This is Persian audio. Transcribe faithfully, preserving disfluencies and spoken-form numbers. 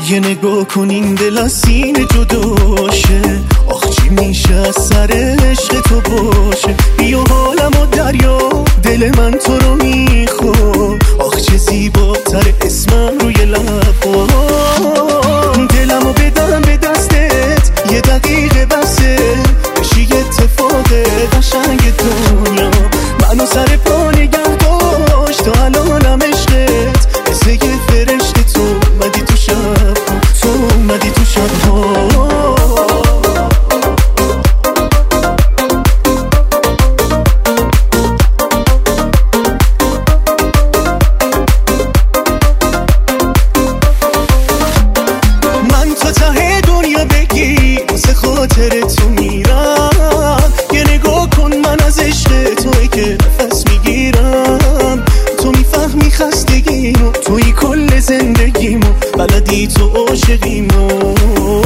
یه نگاه کن این دل از سینه جداشه، آخ چی میشه از سر عشق تو باشه. بیا حالمو دریا، دل من تو رو میخواد، آخ چه زیباتر اسمم روی لبا. دلمو بدم به دستت یه دقیقه بسه، بشی اتفاق قشنگ دنیا. منو سر پا نگه داشت تا الانم عشقت، مثل یه فرشته تو اومدی تو شب، تو اومدی تو شب ها. من تا ته دنیا بگی واسه خاطر تو میرم، یه نگاه کن من از عشق توی که نفس میگیرم. تو میفهمی خستگیمو، توی کل زندگیمو، بلدی تو عاشقیمو.